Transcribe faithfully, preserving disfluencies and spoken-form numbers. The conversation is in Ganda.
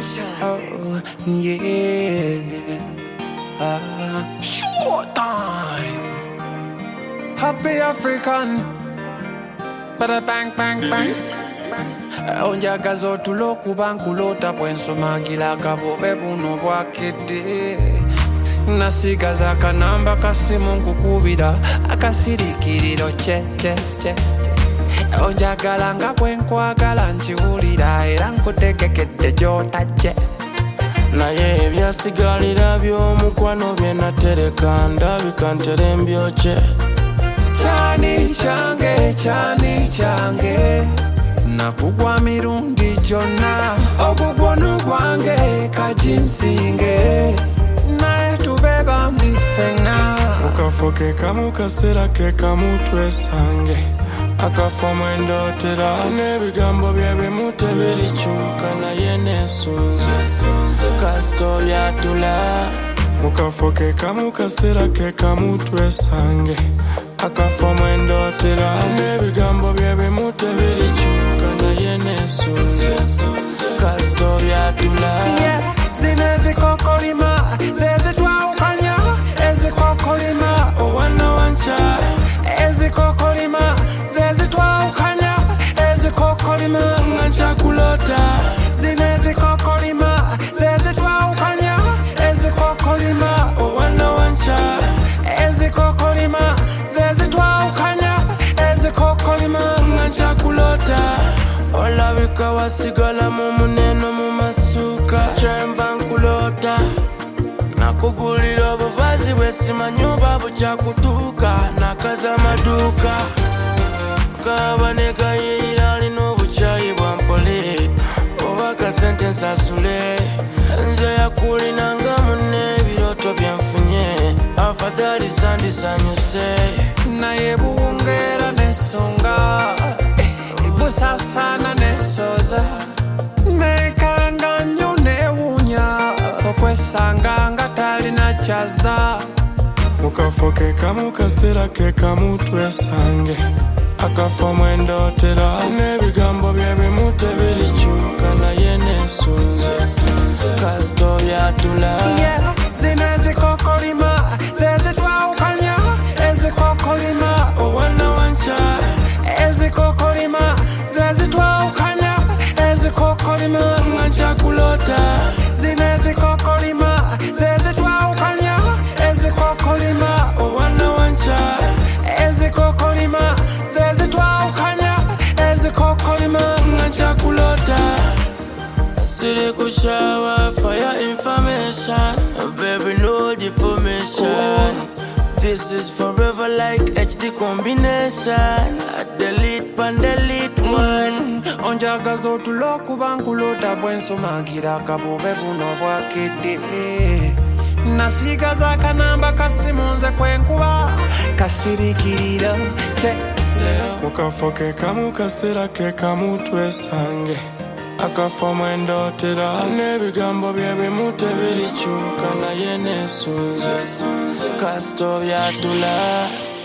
Oh, yeah. Ah, short time. Happy African. Bada bang, bang, bang. Onjagazo tuloku bankulota bwensomagila kabobe buno bwakete. Nasigaza kanamba kasimu nkukubira akasirikiriro che che che. Onjagala nga bwenkwagala nkiwulira era nkutegekedde gy'otajje. Naye ebyasigalira by'omukwano bye natereka ndabika ntere mbyokye. Kyani kyange kyani kyange nakugwa mirundi gyonna ogugwono gwange kajinsinge naye tube bambi ffenna. Mukafo ke kamu kaseera ke kamu twesange akafo mwendootera n'ebigambo bye bimu tebirikyuka naye neesunze kasito byatula. Mukafo ke kamu kaseera ke kamu twesange akafo mwendootera n'ebigambo bye bimu tebirikyuka naye neesunze kasito byatula. Zino ezikokolima zezitwawukanya ezikokolima owana wanca ezikokolima zezitwawukanya ezikokolima nga nkyakulota. zino ezikokolima zezitwawukanya ezikokolima owana wanca ezikokolima zezitwawukanya ezikokolima nga nkyakulota. Olabika wasigala mu muneno mu masuuka kyenva nkulota. Nakugulira obuvazi bwe simanyi oba bukyakutuuka nakaza amaduuka kaba ne gayirira alina obukyayi bwa mpole oba kasente nsasule. Nze yakulinanga munne ebirooto byenfunye afadhali sandisanyuse. naye buwungeera n'ensonga busasana n'ensoza nekanga nnyo neewuunya okwesanga nga talina kyaza. Mukafo ke kamu kaseera ke kamu twesange akafo mwendootera n'ebigambo bye bimu tebirikyuka naye neesunze kasito byatula. zino ezikokolima zezitwawukanya ezikokolima owana wanca ezikokolima zezitwawukanya ezikokolima nga nkyakulota. zino ezikokolima zezitwawukanya ezikokolima owana wanca ezikokolima zezitwawukanya ezikokolima nga nkyakulota. Siri kushawa fire information baby no deformation. This is forever like H D combination. Delete pan delete one. Onjagaza otulo okuba nkulota bwensomagira kabobe buno bwakete. Nasigaza kanamba kasimu nze kwenkuba kasirikirira che. Mukafo ke kamu kaseera ke kamu twesange akafo mwendootera n'ebigambo bye bimu tebirikyuka naye neesunze kasito byatula.